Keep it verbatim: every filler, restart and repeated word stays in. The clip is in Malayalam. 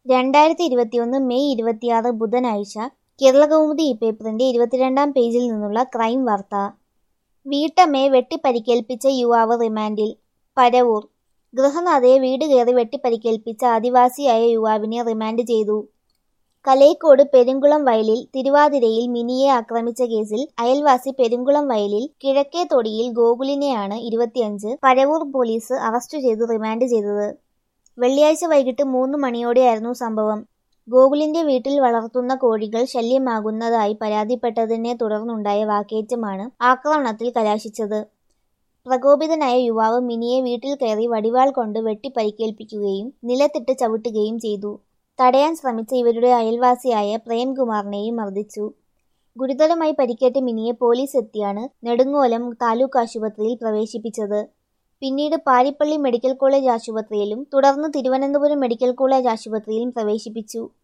രണ്ടായിരത്തി ഇരുപത്തിയൊന്ന് മെയ് ഇരുപത്തിയാറ് ബുധനാഴ്ച കേരളകൗമുദി ഈ പേപ്പറിന്റെ ഇരുപത്തിരണ്ടാം പേജിൽ നിന്നുള്ള ക്രൈം വാർത്ത. വീട്ടമ്മയെ വെട്ടിപ്പരിക്കേൽപ്പിച്ച യുവാവ് റിമാൻഡിൽ. പരവൂർ. ഗൃഹനാഥയെ വീട് കയറി വെട്ടിപ്പരിക്കേൽപ്പിച്ച ആദിവാസിയായ യുവാവിനെ റിമാൻഡ് ചെയ്തു. കലേക്കോട് പെരുങ്കുളം വയലിൽ തിരുവാതിരയിൽ മിനിയെ ആക്രമിച്ച കേസിൽ അയൽവാസി പെരുങ്കുളം വയലിൽ കിഴക്കേതൊടിയിൽ ഗോകുലിനെയാണ് ഇരുപത്തിയഞ്ച് പരവൂർ പോലീസ് അറസ്റ്റ് ചെയ്തു റിമാൻഡ് ചെയ്തത്. വെള്ളിയാഴ്ച വൈകിട്ട് മൂന്ന് മണിയോടെയായിരുന്നു സംഭവം. ഗോകുലിന്റെ വീട്ടിൽ വളർത്തുന്ന കോഴികൾ ശല്യമാകുന്നതായി പരാതിപ്പെട്ടതിനെ തുടർന്നുണ്ടായ വാക്കേറ്റമാണ് ആക്രമണത്തിൽ കലാശിച്ചത്. പ്രകോപിതനായ യുവാവ് മിനിയെ വീട്ടിൽ കയറി വടിവാൾ കൊണ്ട് വെട്ടിപ്പരിക്കേൽപ്പിക്കുകയും നിലത്തിട്ട് ചവിട്ടുകയും ചെയ്തു. തടയാൻ ശ്രമിച്ച ഇവരുടെ അയൽവാസിയായ പ്രേംകുമാറിനെയും മർദ്ദിച്ചു. ഗുരുതരമായി പരിക്കേറ്റ മിനിയെ പോലീസ് എത്തിയാണ് നെടുങ്ങോലം താലൂക്ക് ആശുപത്രിയിൽ പ്രവേശിപ്പിച്ചത്. പിന്നീട് പാരിപ്പള്ളി മെഡിക്കൽ കോളേജ് ആശുപത്രിയിലും തുടർന്ന് തിരുവനന്തപുരം മെഡിക്കൽ കോളേജ് ആശുപത്രിയിലും പ്രവേശിപ്പിച്ചു.